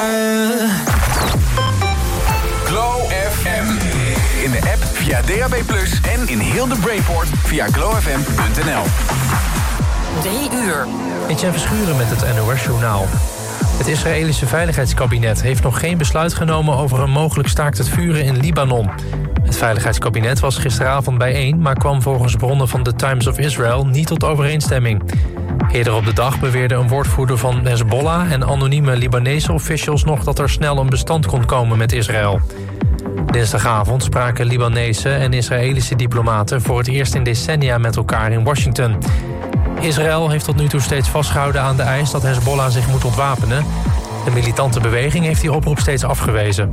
Glow FM. In de app via DAB+ en in heel de Brainport via glowfm.nl. 3 uur. Etienne Verschuren met het NOS-journaal. Het Israëlische Veiligheidskabinet heeft nog geen besluit genomen over een mogelijk staakt het vuren in Libanon. Het Veiligheidskabinet was gisteravond bijeen, maar kwam volgens bronnen van The Times of Israel niet tot overeenstemming. Eerder op de dag beweerde een woordvoerder van Hezbollah en anonieme Libanese officials nog dat er snel een bestand kon komen met Israël. Dinsdagavond spraken Libanese en Israëlische diplomaten voor het eerst in decennia met elkaar in Washington. Israël heeft tot nu toe steeds vastgehouden aan de eis dat Hezbollah zich moet ontwapenen. De militante beweging heeft die oproep steeds afgewezen.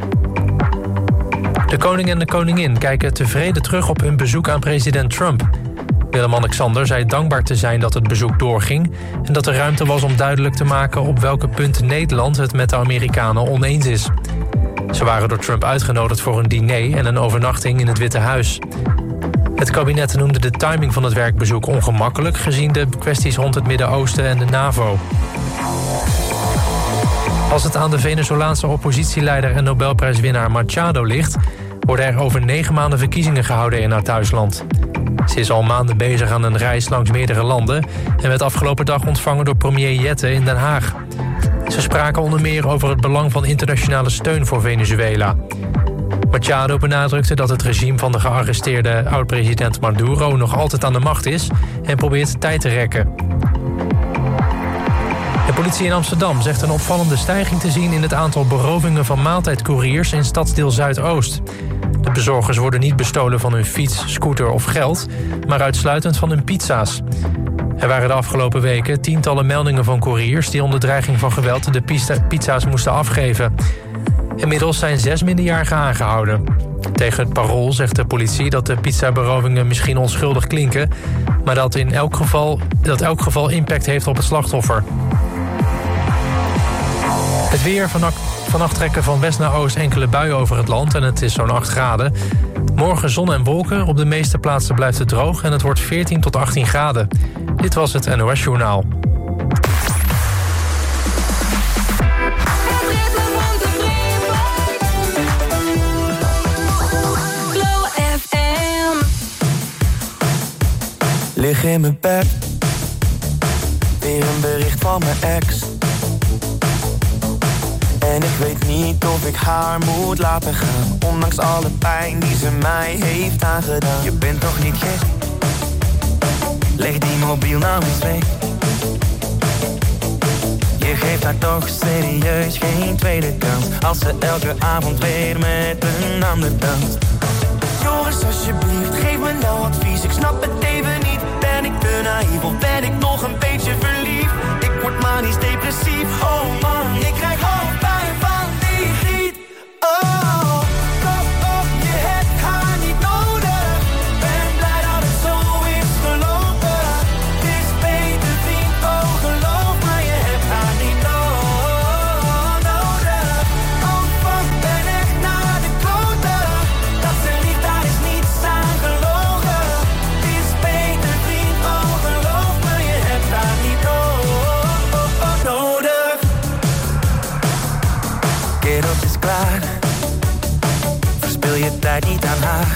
De koning en de koningin kijken tevreden terug op hun bezoek aan president Trump. Willem-Alexander zei dankbaar te zijn dat het bezoek doorging en dat er ruimte was om duidelijk te maken op welke punten Nederland het met de Amerikanen oneens is. Ze waren door Trump uitgenodigd voor een diner en een overnachting in het Witte Huis. Het kabinet noemde de timing van het werkbezoek ongemakkelijk gezien de kwesties rond het Midden-Oosten en de NAVO. Als het aan de Venezolaanse oppositieleider en Nobelprijswinnaar Machado ligt, worden er over 9 maanden verkiezingen gehouden in haar thuisland. Ze is al maanden bezig aan een reis langs meerdere landen en werd afgelopen dag ontvangen door premier Jette in Den Haag. Ze spraken onder meer over het belang van internationale steun voor Venezuela. Machado benadrukte dat het regime van de gearresteerde oud-president Maduro nog altijd aan de macht is en probeert tijd te rekken. De politie in Amsterdam zegt een opvallende stijging te zien in het aantal berovingen van maaltijdcouriers in stadsdeel Zuidoost. De bezorgers worden niet bestolen van hun fiets, scooter of geld, maar uitsluitend van hun pizza's. Er waren de afgelopen weken tientallen meldingen van couriers die onder dreiging van geweld de pizza's moesten afgeven. Inmiddels zijn 6 minderjarigen aangehouden. Tegen het Parool zegt de politie dat de pizzaberovingen misschien onschuldig klinken, maar dat elk geval impact heeft op het slachtoffer. Het weer. Vannacht trekken van west naar oost enkele buien over het land en het is zo'n 8 graden. Morgen zon en wolken. Op de meeste plaatsen blijft het droog en het wordt 14 tot 18 graden. Dit was het NOS Journaal. Lig in mijn bed, weer een bericht van mijn ex. En ik weet niet of ik haar moet laten gaan, ondanks alle pijn die ze mij heeft aangedaan. Je bent toch niet gek? Leg die mobiel nou eens weg. Je geeft haar toch serieus geen tweede kans, als ze elke avond weer met een ander danst. Joris, alsjeblieft, geef me nou advies, ik snap het even niet. Ben ik te naïef of ben ik nog een beetje verliefd? Ik word manisch depressief, oh man, ik krijg hoofdpijn van die griet. Oh, kop op, je hebt haar niet nodig. Ben blij dat het zo is gelopen. Het is beter vriend, oh geloof me, je hebt haar niet nodig. Oh fuck, ben echt naar de kloten. Dat ze lief, daar is niets aan gelogen. Het is beter vriend, oh geloof me, je hebt haar niet nodig. Kerels is klaar, verspil je tijd niet aan haar.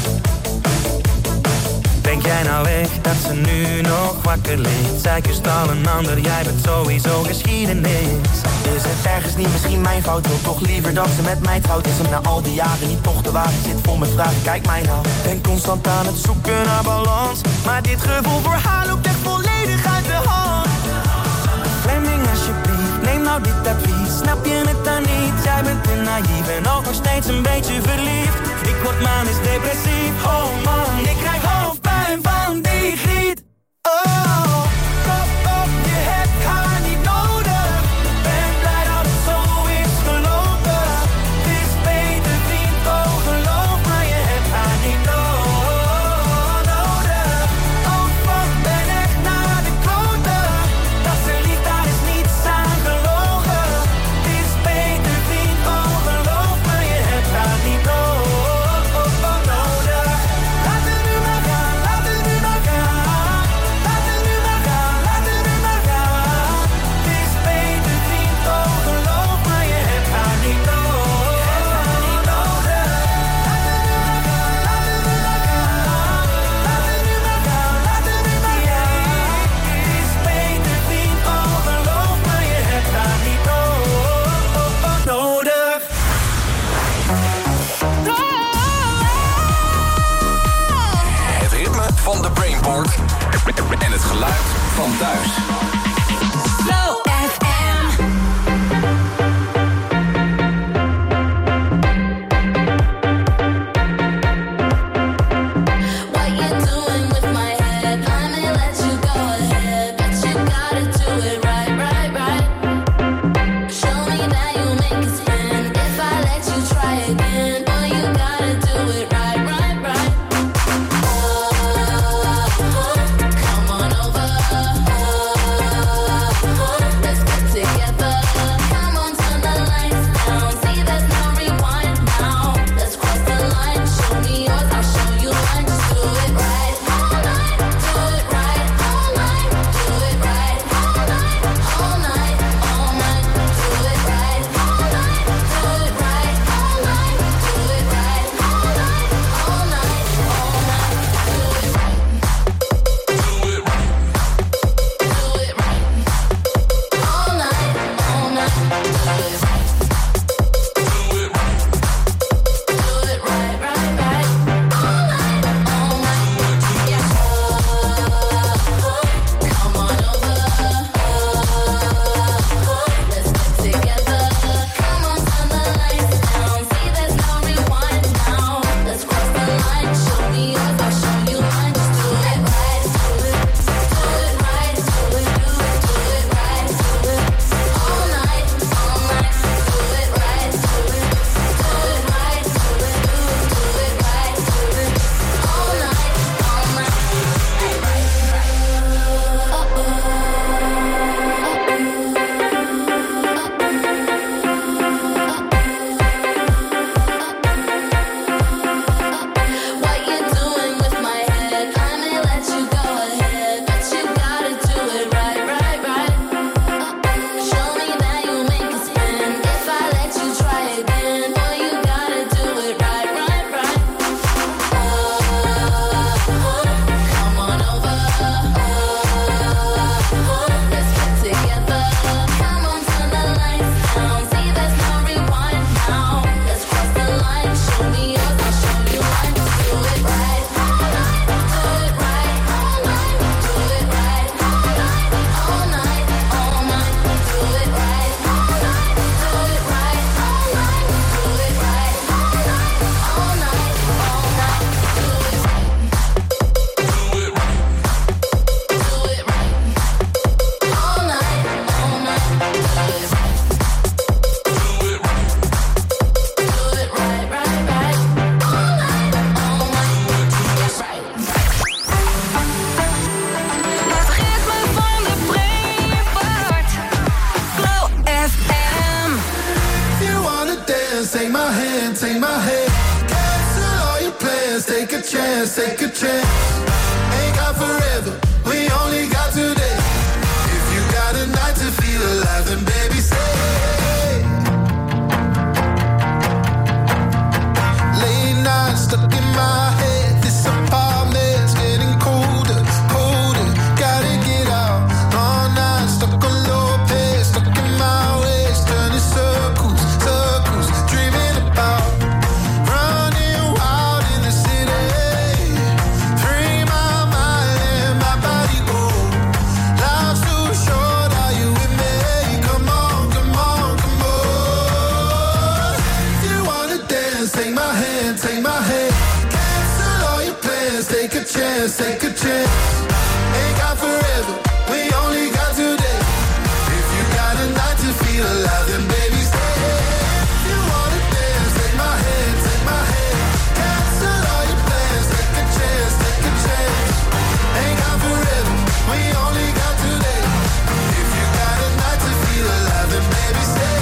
Denk jij nou echt dat ze nu nog wakker ligt? Zij kust al een ander, jij bent sowieso geschiedenis. Is het ergens niet misschien mijn fout? Wil toch liever dat ze met mij trouwt? Is hem na al die jaren niet toch de waarheid? Zit vol met vragen, kijk mij nou. Ben constant aan het zoeken naar balans, maar dit gevoel voor haar loopt echt volledig uit de hand. Fleming alsjeblieft, neem nou dit advies. Snap je het dan niet? Jij bent te naïef en ook nog steeds een beetje verliefd. Ik word manisch depressief, oh man, ik krijg hoofdpijn van die griet. Oh, kop op, je hebt haar niet nodig. Ben blij dat het zo is gelopen. Het is beter vriend, oh geloof me, je hebt haar niet nodig. Oh fuck, ben echt naar de kloten. Dat ze lief, daar is niets aan gelogen. Het is beter vriend, oh geloof me, je hebt haar niet nodig. Laat het nu maar gaan, laat het nu maar gaan. geluid van thuis. Flow FM. What you doing with my head? I may let you go ahead, but you gotta do it right, right, right. Show me that you make a stand. If I let you try again, boy, you gotta do it right, right, right. Come on over. Let's get together. Come on, turn the lights down. See, there's no rewind now. Let's cross the line. Show me yours, I'll show you mine. Just do it right all night. Do it right all night. Do it right all night. All night, all night. Do it right all night. Do it right all night. Do it right all night. All night, all night. Do it right. Do it right. Do it right. All night, all night. Do it right. Do it right. Do it right, right, right. All night, all night. Yeah. Come on over. Let's get together. Come on, turn the lights down. See, there's no rewind now. Let's cross the line. Show me yours, I'll show you mine. Just do it right. Do it right. Do it right. Do it all night, all night. Do it right. Do it right. Do it right. All night, all night. What you doing with my head? I may let you go ahead, but you gotta do it right, right, right. Show me that you make a stand. If I let you try again, boy, you gotta do it right, right, right. Come on over. Let's get together. Come on, turn the lights down. See, there's no rewind now. Let's cross the line. Show me yours, I'll show you mine. Just do it right all night. Do it right all night. Do it right all night. All night, all night. Do it right all night. Do it right all night. Do it right all night. All night, all night. Do it right. Do it right. Do it right. All night, all night. Do it right. Do it right. Do it right, right, right. All night, all night. Yes, right. Het ritme van de Brainport. Flow FM. If you wanna dance, take my hand, take my hand. Cancel all your plans, take a chance, take a chance. Ain't got forever, we only got today. If you got a night to feel alive, then baby say. Late nights stuck in my head, this apartment's getting colder, colder. Gotta get out, all night stuck on low pace, stuck in my ways, turning circles, circles, dreaming about running wild in the city. Free my mind and my body go. Life's too short, are you with me? Come on, come on, come on. If you wanna dance, take my hand, take my hand. Cancel all your plans, take a chance, take a chance. Ain't got forever, we only got today. If you got a night to feel alive, then baby stay. If you wanna dance, take my hand, take my hand. Cancel all your plans, take a chance, take a chance. Ain't got forever, we only got today. If you got a night to feel alive, then baby stay.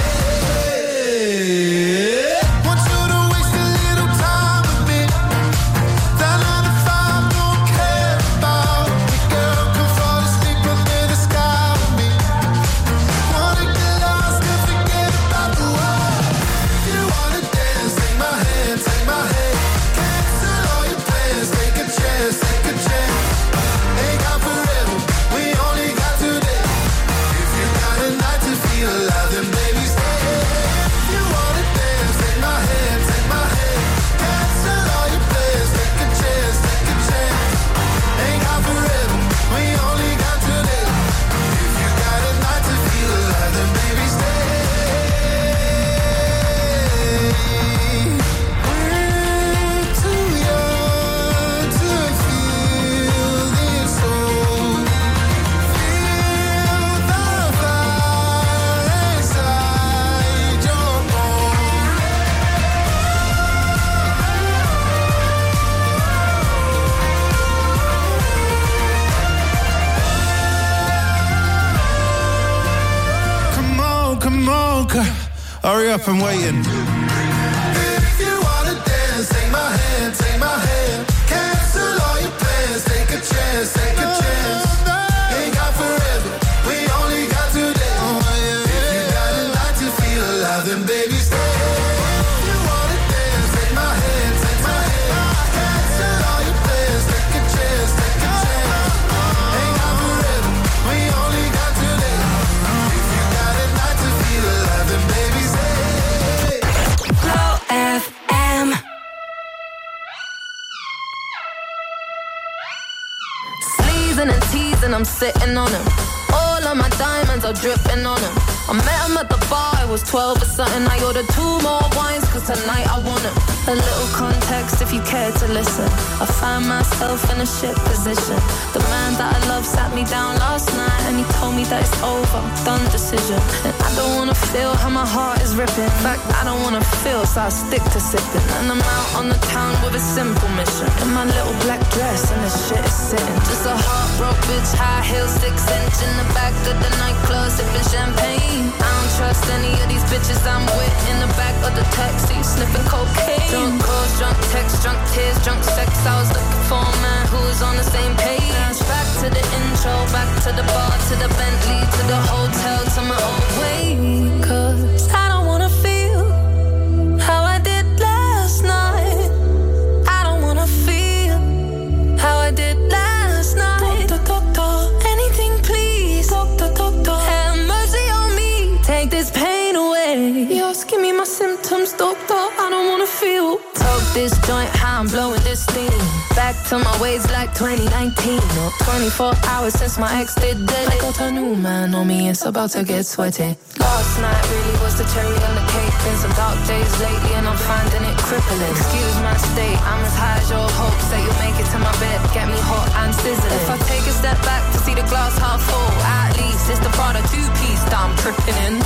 Want you to waste a little time with me. That 9 to 5 don't care about Okay, hurry up, I'm waiting. If you wanna dance, take my hand, take my hand. Cancel all your plans, take a chance, take a chance. Ain't got forever, we only got today. If you got a night to feel alive, then baby stay. If you wanna dance, take my hand, take my hand. Cancel all your plans, take a chance, take a chance. Ain't got forever, we only got today. If you got a night to feel alive, then baby stay. Glow FM. Sleezing and teasing, I'm sitting on him. All of my diamonds are dripping on him. I met him at the bar, I was 12 or something. I ordered 2 more wines, cause tonight I want him. A little context if you care to listen. I found myself in a shit position. The man that I love sat me down last night and he told me that it's over, done decision. And I don't wanna feel how my heart is ripping. In fact, I don't wanna feel, so I stick to sipping. And I'm out on the town with a simple mission. In my little black dress and the shit is sitting. Just a heartbroken bitch, high heels, 6-inch in the back of the nightclub, sipping champagne. I don't trust any of these bitches I'm with. In the back of the taxi, sniffing cocaine. Drunk calls, drunk texts, drunk tears, drunk sex. I was looking for a man who was on the same page. Back to the intro, back to the bar, to the Bentley, to the hotel, to my old way. Cause I don't wanna feel how I did last night. I don't wanna feel how I did last night. Anything please, have mercy on me. Take this pain away. You're asking me my symptoms, doctor. I don't wanna feel. Toke this joint, how I'm blowing this steam. Back to my ways like 2019. Or 24 hours since my ex did dead. I got a new man on me, it's about to get sweaty. Last night really was the cherry on the cake. Been some dark days lately and I'm finding it crippling. Excuse my state, I'm as high as your hopes that you'll make it to my bed. Get me hot and sizzling. If I take a step back to see the glass half full, at least it's the Prada 2-piece that I'm tripping in.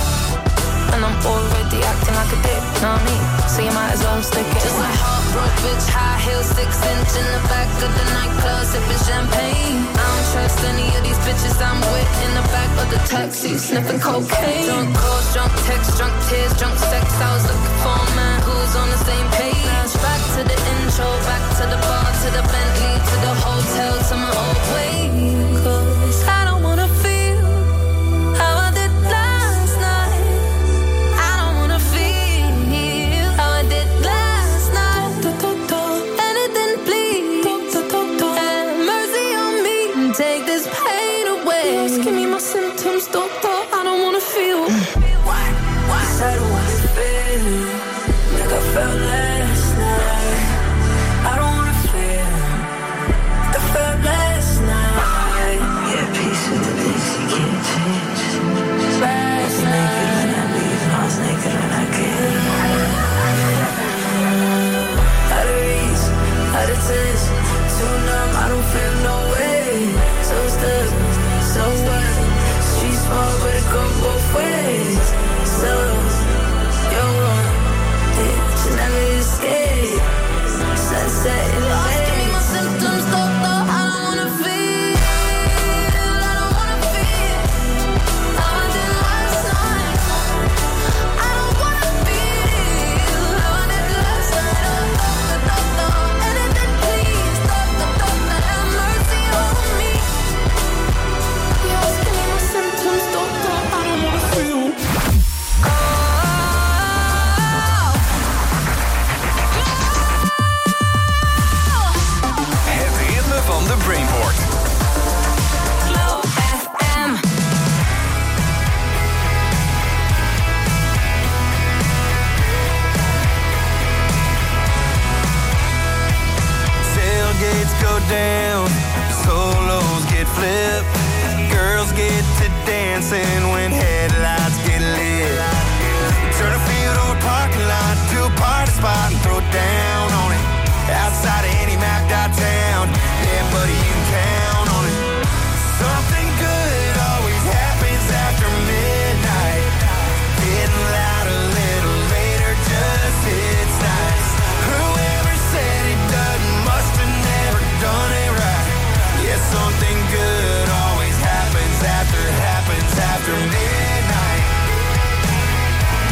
And I'm already acting like a dick, know what I mean? So you might as well stick it. Just a heartbroken bitch, high heels, 6-inch in the back of the nightclub, sipping champagne. I don't trust any of these bitches I'm with. In the back of the taxi, sniffing cocaine. Drunk calls, drunk texts, drunk tears, drunk sex. I was looking for a man who's on the same page. Back to the intro, back to the bar, to the Bentley, to the hotel, to my old way. Cause I don't wanna feel how I did last night. I don't wanna feel how I did last night. Anything please, have mercy on me and take this pain away. Asking me my symptoms, doctor, I don't wanna feel. I don't wanna feel like I felt last night. I don't wanna feel like I felt last night. Yeah, peace with the things you can't change. Last night I was naked when I came. Out of reach, out of touch, too numb, I don't feel no way. So stuck, so what? Street small, but it go both ways. So you're wrong, you never escape. Sunset in the bay. Give me my symptoms, doctor, I don't wanna feel. I don't wanna feel how I did last night. I don't wanna feel how I did last night. Doctor, anything please, doctor, have mercy on me. You're asking me my symptoms, doctor, I don't wanna feel. Het ritme van de Brainport. Glow FM. Tailgates go down, solos get flipped, girls get to dancing when headlights get lit. Turn a field or a parking lot to a party spot and throw down on it. Outside of any mapped out town, yeah, buddy, you can count on it. Something good always happens after midnight. Getting loud a little later just hits nice. Whoever said it doesn't must have never done it right. Yeah, something good always happens after midnight.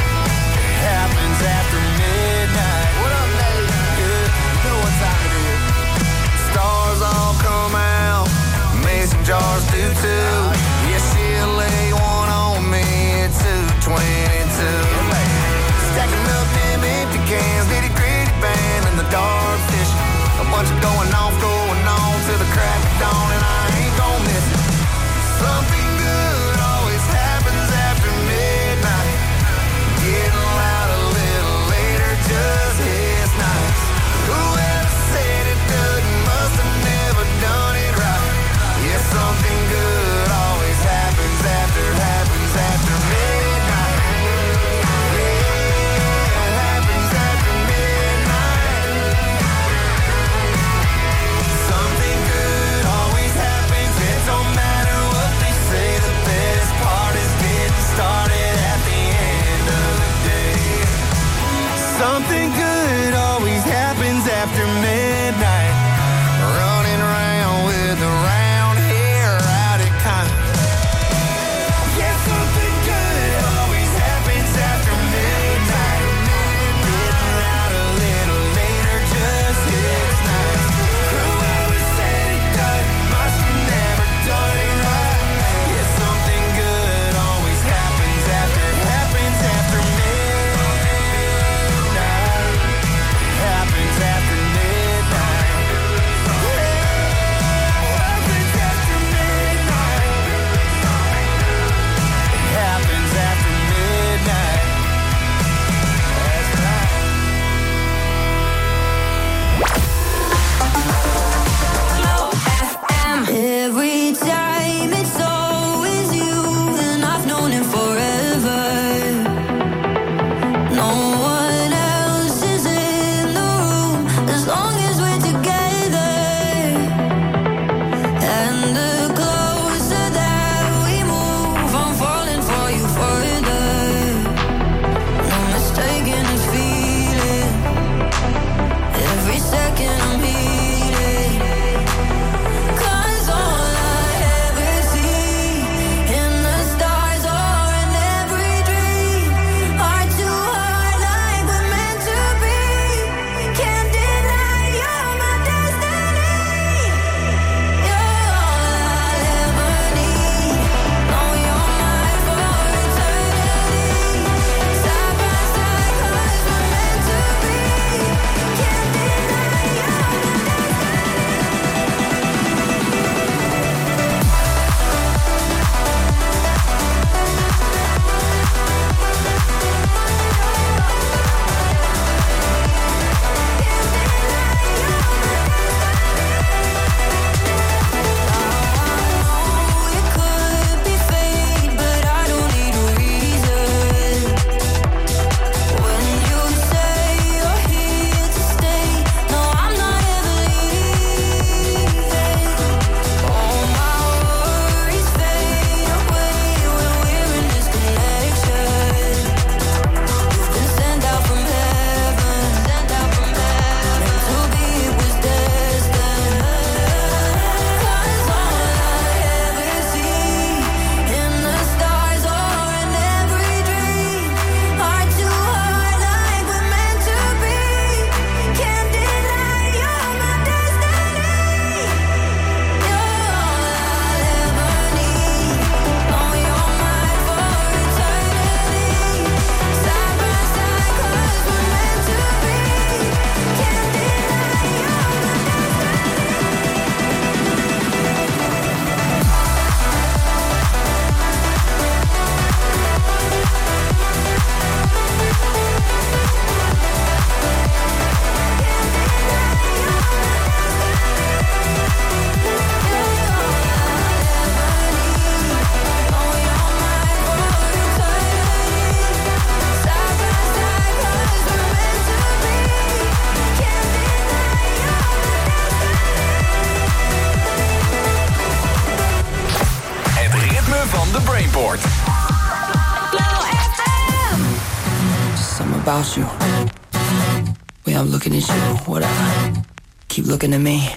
about you. Way I'm looking at you, whatever. Keep looking at me.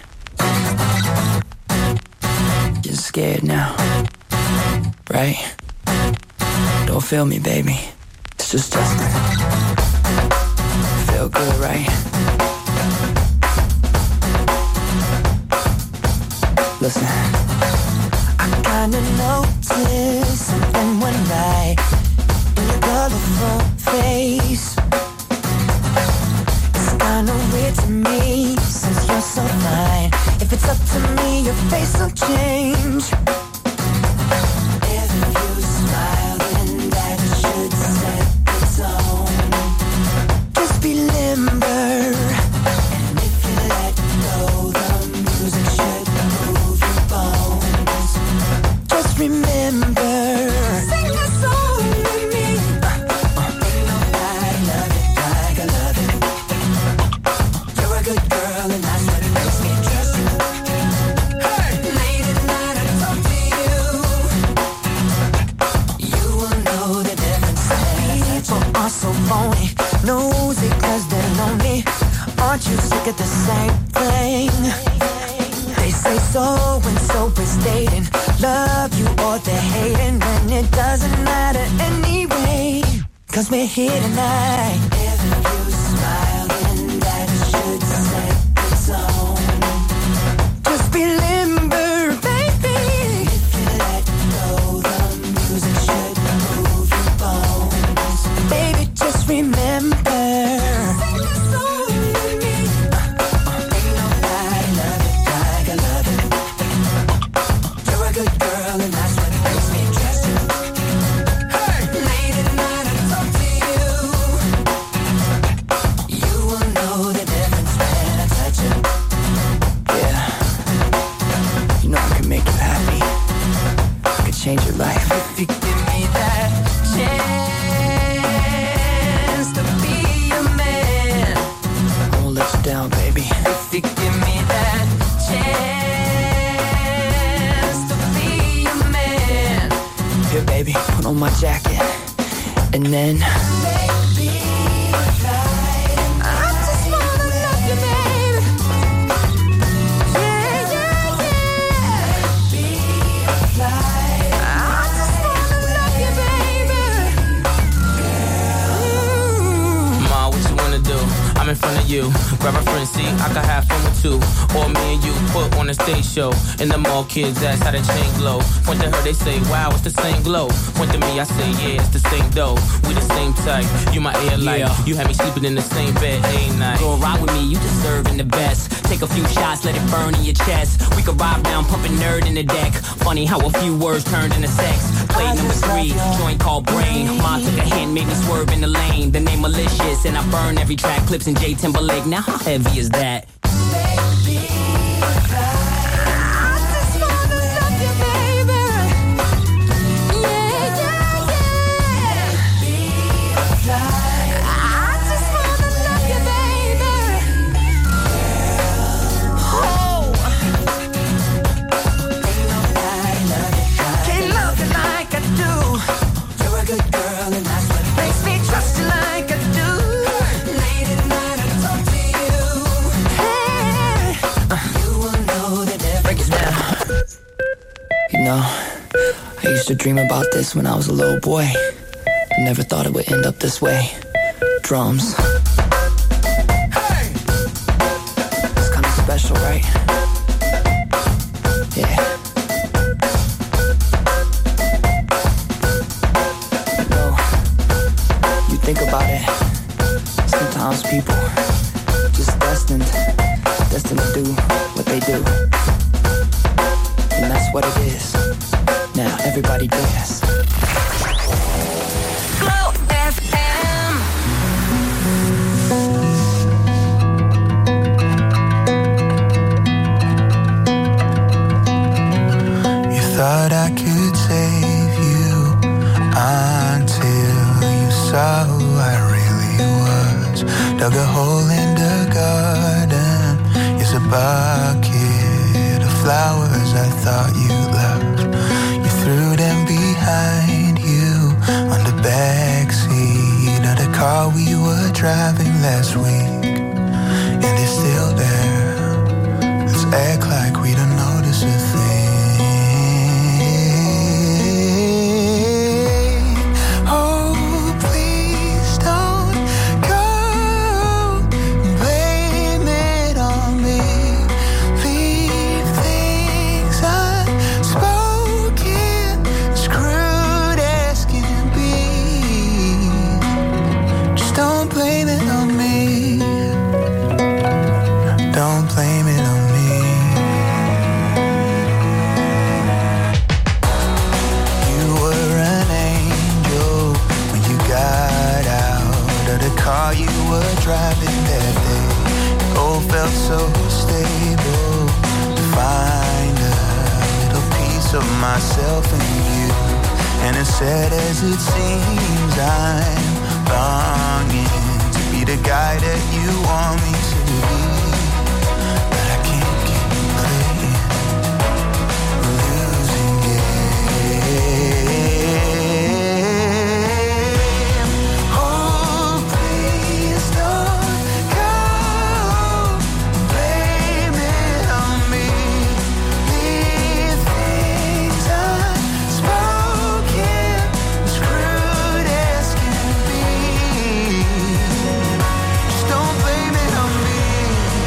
Getting scared now, right? Don't feel me, baby. It's just Justin. Feel good, right? Listen. I kinda noticed something one night in your colorful face. It's kinda weird to me since you're so fine. If it's up to me, your face will change. If you smile, then that should set the tone. Just be limber, and if you let go, the music should move your bones. Just remember, sing the song with me. Ain't nobody love it like I love it. You're a good girl, and that's what makes me trust you. Hey, late at night I talk to you. You will know the difference. People are so phony, nosy 'cause they're lonely. Aren't you sick of the same thing? They say so and so is dating, love you or they're hating, when it doesn't matter anyway, 'cause we're here tonight. If you smile, then that should set the tone. Just be limber, baby. If you let go, the music should move your bones. Baby, just remember, sing the song with me. Ain't nobody love it like I love it. You're a good girl, and that's what makes me trust you. Hey, late at night I talk to you. You will know the difference when I touch you. Yeah, you know I can make you happy. I can change your life if you give me that chance to be a man. I won't let you down, baby. If you give me that chance to be a man. Here, baby, put on my jacket, and then baby, I just wanna love you, baby. Yeah, yeah, yeah. Baby, I just wanna love you, baby. Ma, what you wanna do? I'm in front of you. Grab a friend, see, I can have fun with two. Or me and you put on a stage show. And the mall kids ask how the chain glow. Point to her, they say, wow, it's the same glow. Point to me, I say, yeah, it's the same dough. We the same type. You my air light. Yeah. You had me sleeping in the same bed every night. Go ride with me, you deserving the best. Take a few shots, let it burn in your chest. We could ride down, pumping nerd in the deck. Funny how a few words turned into sex. Play number 3, joint called Brain. Ma took a hand, made me swerve in the lane. The name malicious, and I burn every track. Clips in J Timberlake. Now how heavy is that? Baby, I just wanna love you, baby. Yeah, yeah, yeah. Baby, I just wanna love you, baby. Oh, ain't nobody love you. Can't love you like I do. You're a good girl, and that's what makes me trust you like I do. Late at night I talk to you. Hey, you will know the difference. Break it down. You know, I used to dream about this when I was a little boy. I never thought it would end up this way. Drums. Hey, it's kind of special, right? Yeah. You know, you think about it. Sometimes people just destined to do what they do. And that's what it is. Now everybody dance. Glow FM. You thought I could save you until you saw who I really was. Dug a hole in the garden. It's a bucket of flowers I thought you loved. You threw them behind you on the backseat of the car we were driving last week, and it's still there. Let's act like we don't notice a thing. Oh, please don't go. Blame it on me. Leave things unspoken, screwed as can be. Just don't blame it on me. Don't blame it on me. You were an angel when you got out of the car you were driving that day. It all felt so stable. To find a little piece of myself in you. And as sad as it seems, I'm longing to be the guy that you want me to be. But I can't keep playing, losing game. Oh, please don't go. Blame it on me. Leave things unspoken, screwed as can be. Just don't blame it on me.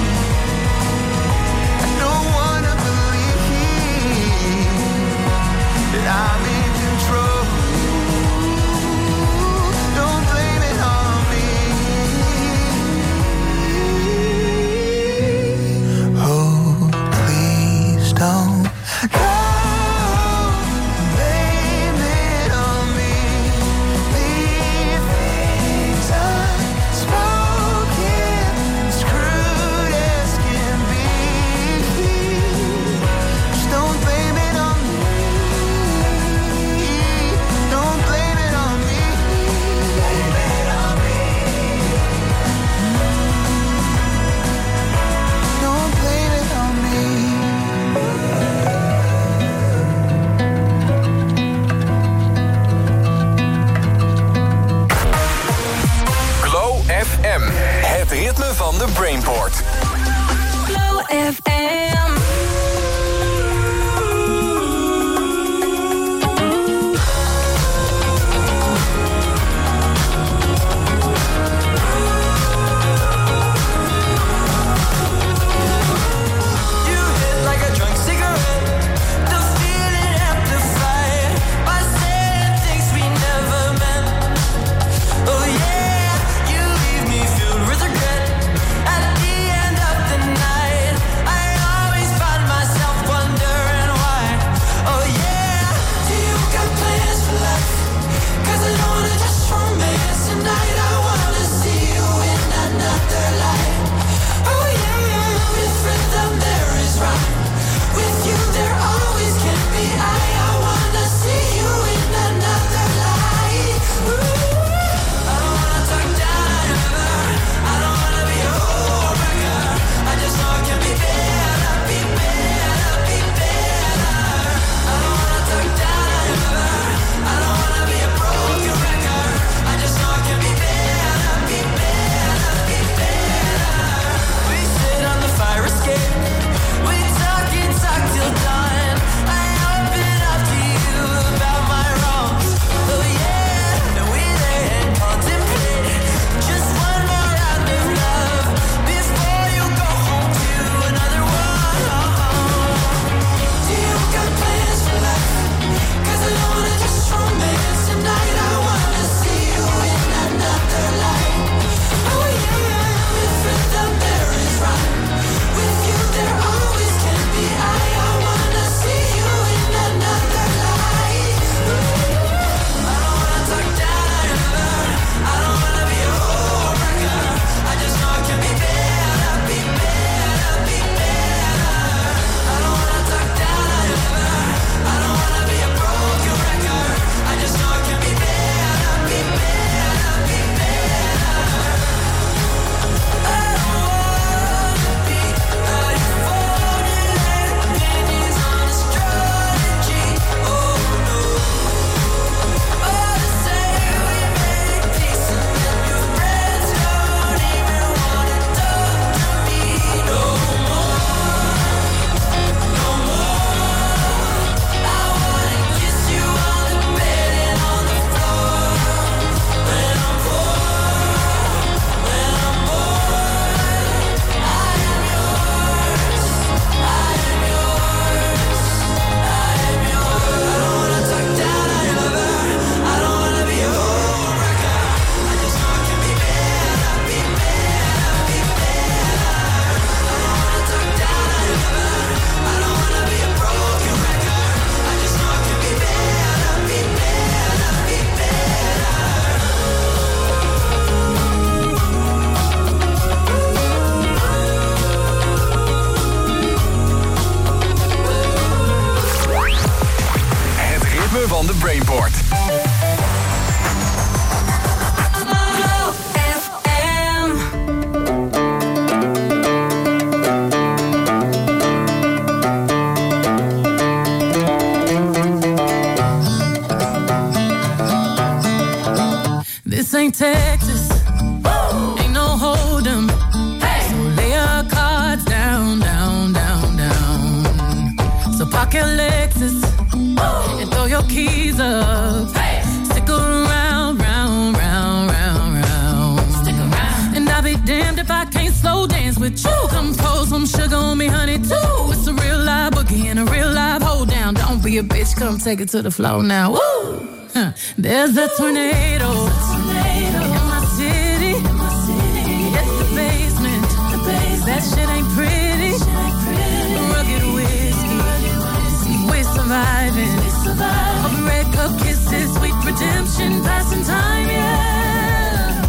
This ain't Texas. Ain't no hold'em. So lay your cards down, down, down, down. So park your Lexus and throw your keys up. Stick around, round, round, round, round. Stick around. And I'll be damned if I can't slow dance with you. Come pour some sugar on me, honey, too. It's a real live boogie and a real live hold down. Don't be a bitch, come take it to the floor now. Woo! There's a tornado. In my city. It's the basement. That shit ain't pretty. Rugged whiskey. We're surviving. Over red cup kisses, sweet redemption, passing time, yeah.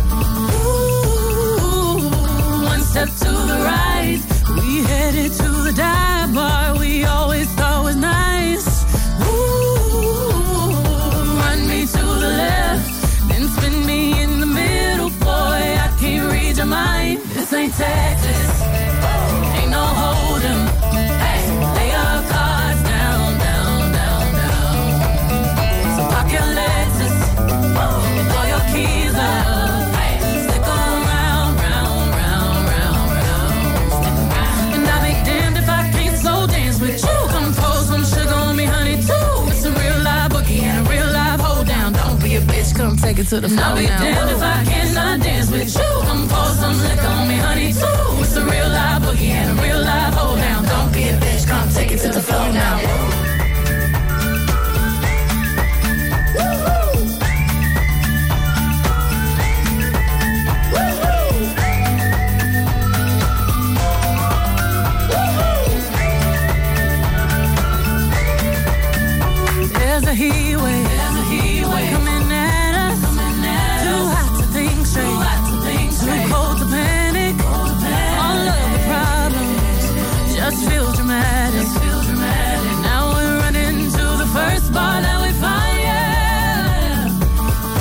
Ooh, one step to the right. We headed to the dive bar we always thought was nice. To the left, then spin me in the middle, boy. I can't read your mind. This ain't Texas, ain't no hold'em. Hey, lay your cards down, down, down, down. So park your Lexus and throw your keys up. Hey, stick around, round, round, round, round. Stick around. And I'll be damned if I can't slow dance with you. Come pour some sugar on me, honey, too. It's a real live boogie and a real live hold down. Don't be a bitch, come take it to the floor now. I'll be damned if I cannot dance with you. Come pour some liquor on me, honey, too. It's a real live boogie and a real live hold down. Don't be a bitch, come take it to the floor now. There's a heat wave coming at us. Too hot to think straight. Too cold to panic. All of the problems just feel dramatic. Now we're running to the first bar that we find, yeah.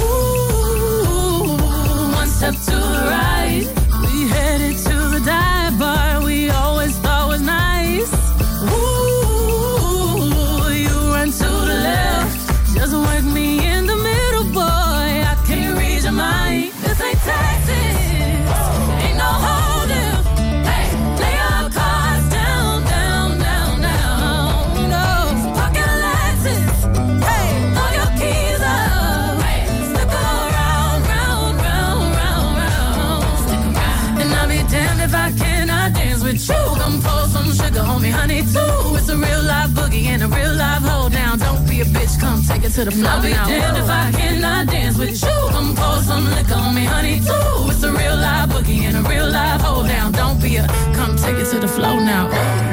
Ooh, one step to the right. We headed to the dive bar we always thought was nice. Ooh, you run to the left. Just work me in the middle, boy. I can't read your mind. This ain't Texas. Ain't no hold'em. Hey, lay your cards down, down, down, down. No, pocket Lexus. Hey, throw your keys up. Hey, stick around, round, round, round, round. Stick around. And I'll be damned if I cannot dance with you. Come pour some sugar on me, honey, too. It's a real live boogie and a real live hold down. Don't be a bitch, come take it to the floor. I'll be damned if I cannot dance with you. Come pour some liquor on me, honey, too. It's a real live boogie and a real live hold down. Don't be a, come take it to the floor now.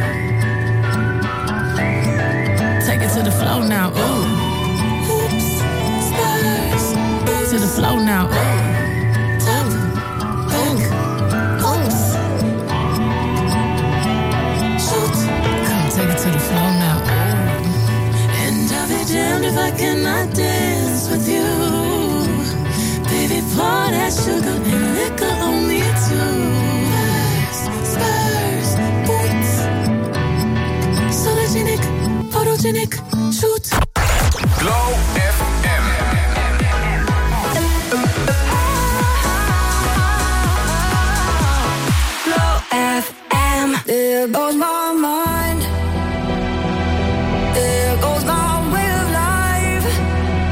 Take it to the floor now. Ooh. Oops, spurs. To the floor now. Top, back, oops. Shoot. Come take it to the floor now. And I'll be damned if I cannot dance with you. Baby, pour that sugar and liquor on me too. Spurs, boots. Sologenic, photogenic, shoot. Glow FM. Glow FM. There goes my mind. There goes my way of life.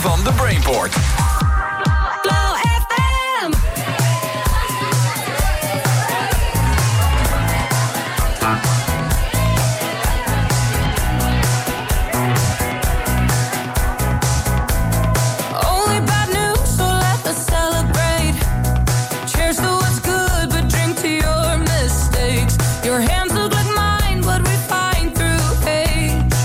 van de Brainport. Glow FM. Only bad news, so let's celebrate. Cheers to what's good, but drink to your mistakes. Your hands look like mine, but we find through age.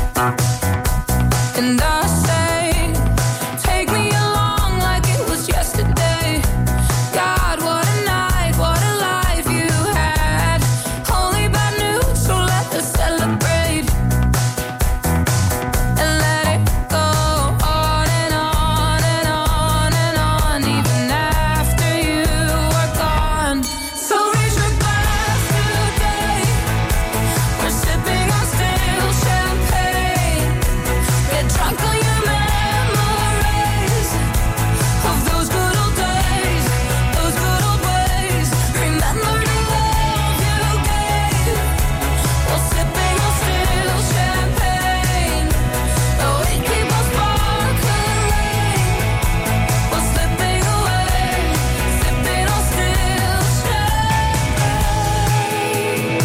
And I say, take me along like it was yesterday. God, what a night, what a life you had. Only bad news, so let us celebrate. And let it go on and on and on and on, even after you are gone. So raise your glass today. We're sipping on stale champagne. Get drunk on your memories of those good old days, those good old ways. Remember the love you gave while sipping on stale champagne. Oh, we keep on sparkling while slipping away, sipping on stale champagne.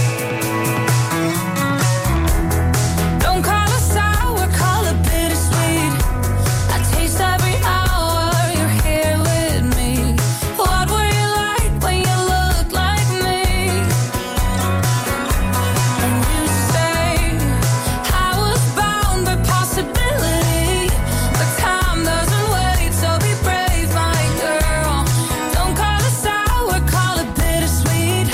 Don't call it sour, call it bittersweet. I taste every hour you're here with me. What were you like when you looked like me? And you say I was bound by possibility, but time doesn't wait, so be brave, my girl. Don't call it sour, call it bittersweet.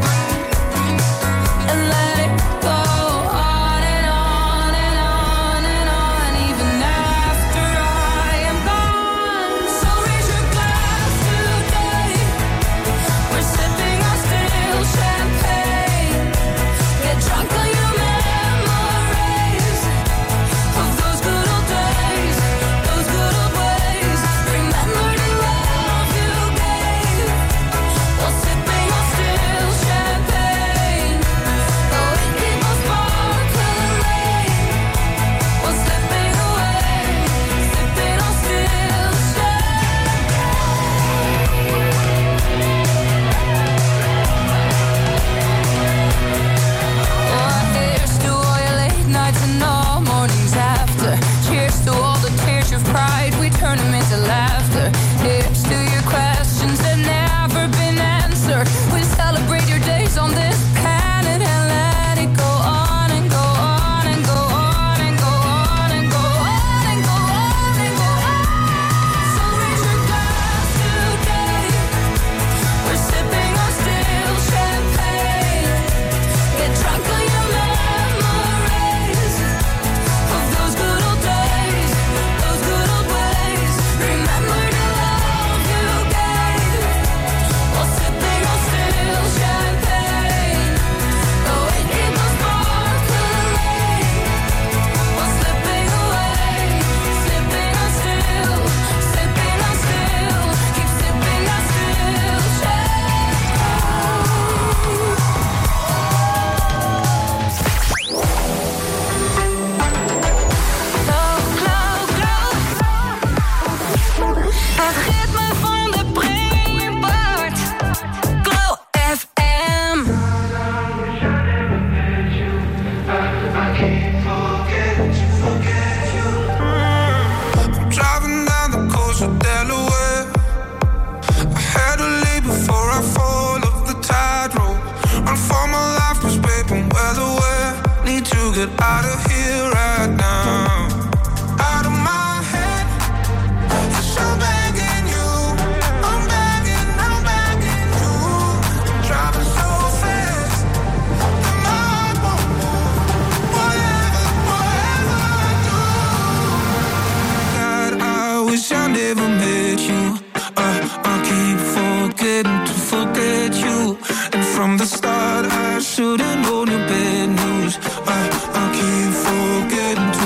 And let it go on and on and on and on, even after I am gone. So raise your glass today. We're sipping on stale champagne. Get drunk on your memories of those good old days, those good old ways. Remember the love you gave while sipping on stale champagne. Oh, we keep on sparkling while slipping away, sipping on stale champagne. Here's to all your late nights and all mornings after. Cheers to all the tears you've cried, we turn them into laughter. Here's to your questions that never been answered. We celebrate your days on this planet and let it go on and go on and go on and go on and go on and go on and go on. So raise your glass today. We're sipping on stale champagne. Get drunk on your memories of those good old days, those good old ways. Remember the love you gave while sipping on stale champagne. Oh, we keep on sparkling while slipping away, sipping on stale, sipping on stale, keep sipping on stale Het ritme van de Brainport. Glow FM. Driving down the coast of Delaware. I had to leave before I fall off the tide road. Run for my life, cause babe, I'm well aware. Need to get out of here right now. Out of my head. For sure begging you. I'm begging you. Driving so fast. that my heart won't move. Whatever I do. God, I wish I never met you. I keep forgetting to forget you. And from the start I should've known your bad news. I keep forgetting to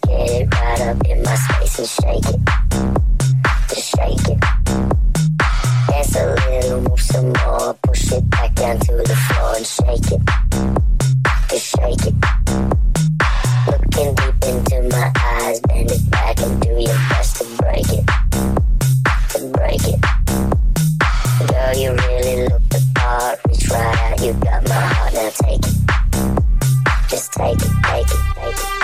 get it right up in my space and shake it. Just shake it. Dance a little, move some more. Push it back down to the floor and shake it. Just shake it. Looking deep into my eyes, bend it back and do your best to break it. To break it. Girl, you really look the part. Reach right out, you got my heart, now take it. Just take it, take it, take it.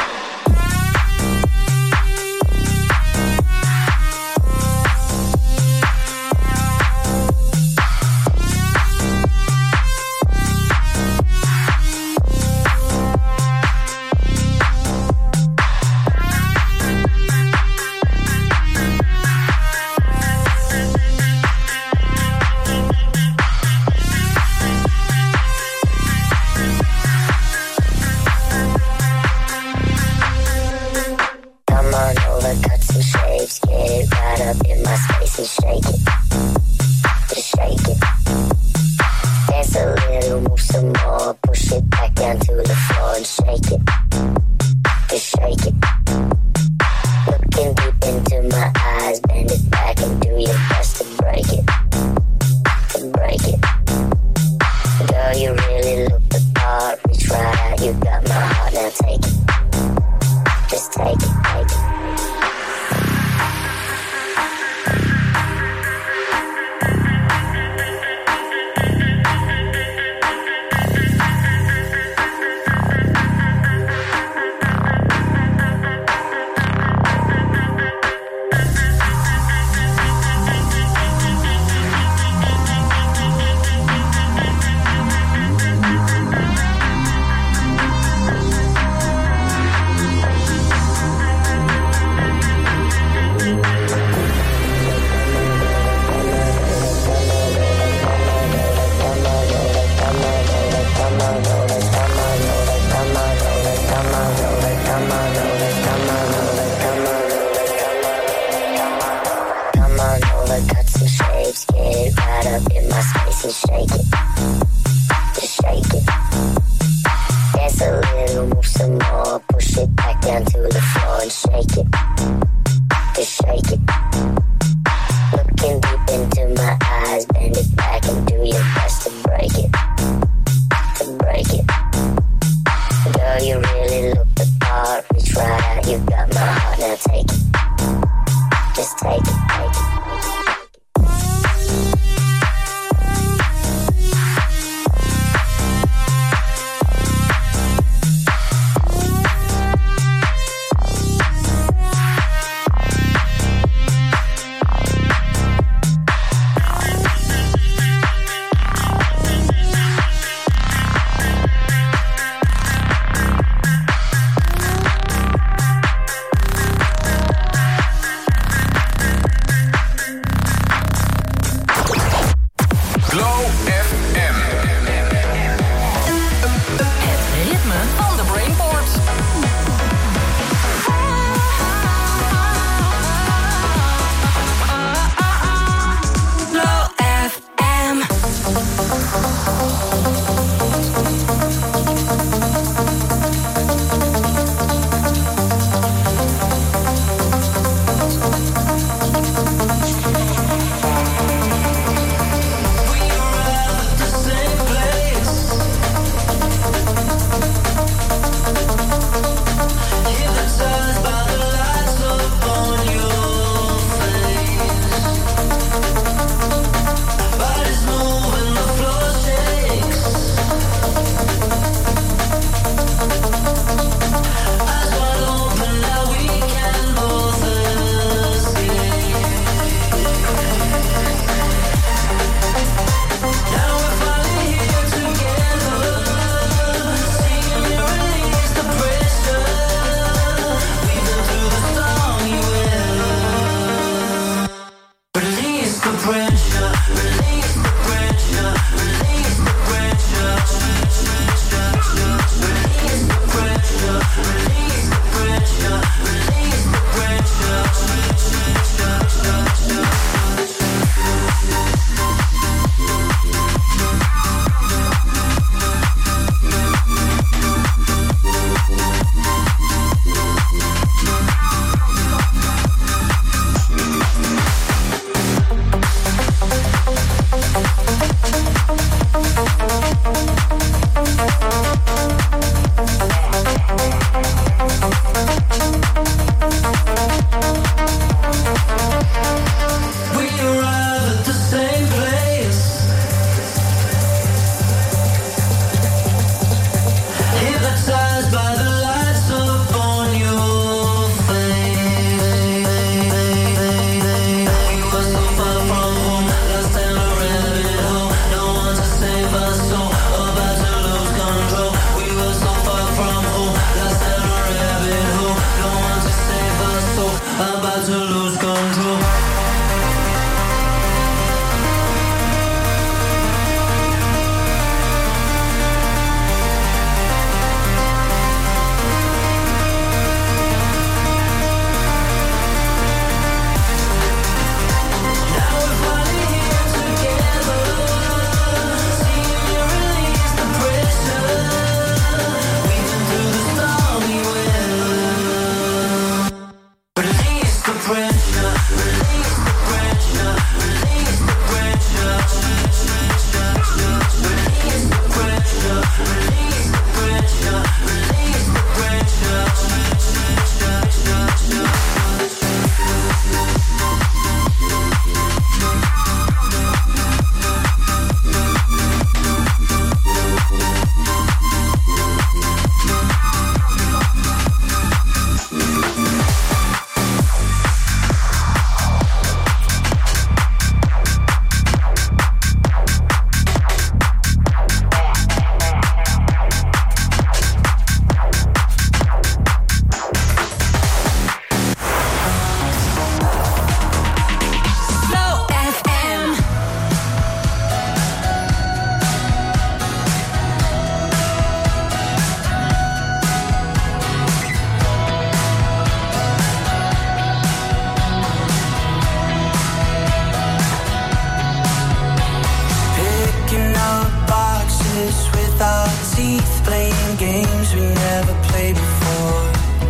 playing games we never played before.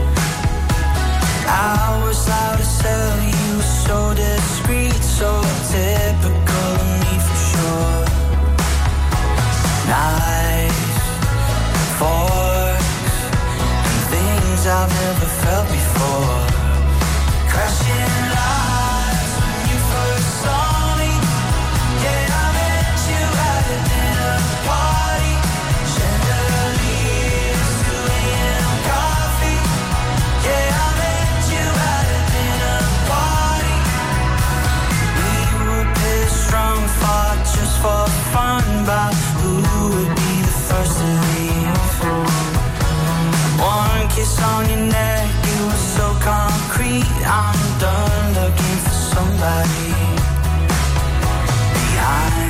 I was loud to sell you, so discreet, so typical of me for sure. Knives, forks, and things I've never felt before. Crashing lights when you first saw me. Yeah, I met you at a dinner party. Chandeliers, 2 a.m. coffee. Yeah, I met you at a dinner party. We were pissed drunk, fought just for fun about who would be the first to leave. One kiss on your neck, it was so concrete. I'm done looking for somebody behind